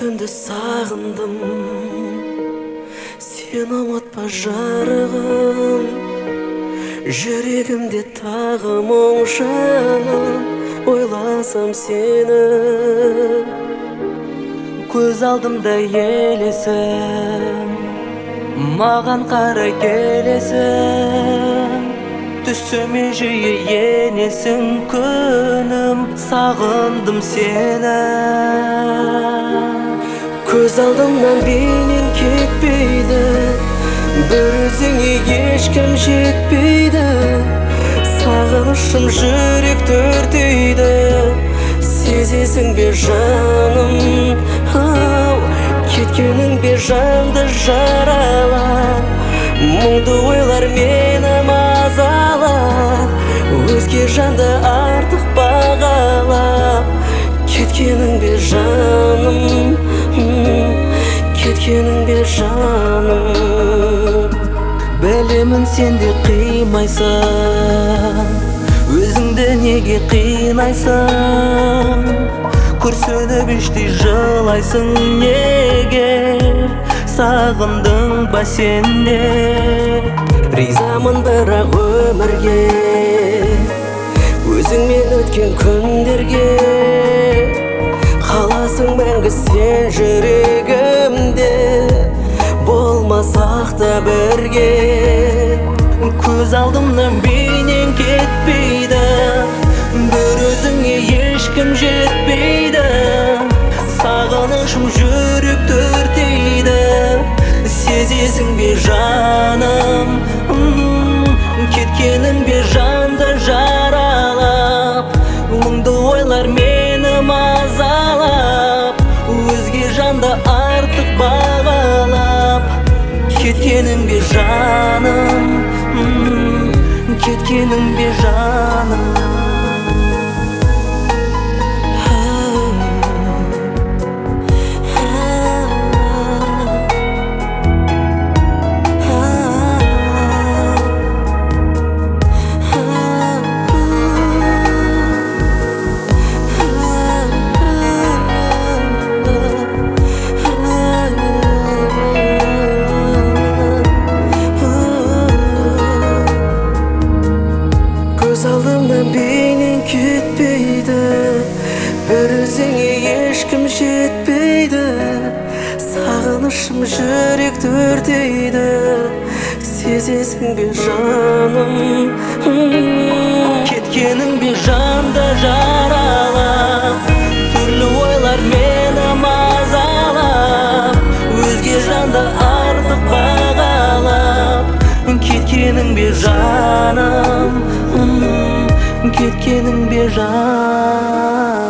жүрегімді сағындым, сен ұмытпа жарығым. Жүрегімде тағы мұң жаным, ойласам сені. Көз алдымда елесің, маған қарай келесің. Түсіме жиі енесің күнім, сағындым сені. Көз алдымнан бейнең кетпейді, бір өзіңе ешкім жетпейді. Сағынышым жүректі өртейді, сезесің бе жаным? Кеткенің бе жанды жаралап, мұңды ойлар мені мазалап, өзге жанды артық бағалап. Кеткенің бе жаным, кеткенің бе жаным? Білемін сен де қимайсың, өзіңді неге қинайсың? Күрсініп іштей жылайсың неге? Сағындың ба сен де? Ризамын бірақ өмірге, өзіңмен өткен күндерге. Қаласың мәңгі сен жүрегімде, болмасақ та бірге. Көз алдымнан бейнең кетпейді, бір өзіңе ешкім жетпейді. Сағынышым жүректі өртейді, сезесің бе жаным? Кеткенің бе жанды жаралап, мұңды ойлар мені мазалап, өзге жанды артық бағалап. Кеткенің бе жаным, кеткенің бе жаным? Көз алдымнан бейнең кетпейді, бір өзіңе ешкім жетпейді. Сағынышым жүректі өртейді, сезесің бе жаным? Кеткенің бе жанды жаралап, түрлі ойлар мені мазалап, өзге жанды артық бағалап. Кеткенің бе жаным, кеткенің бе жаным?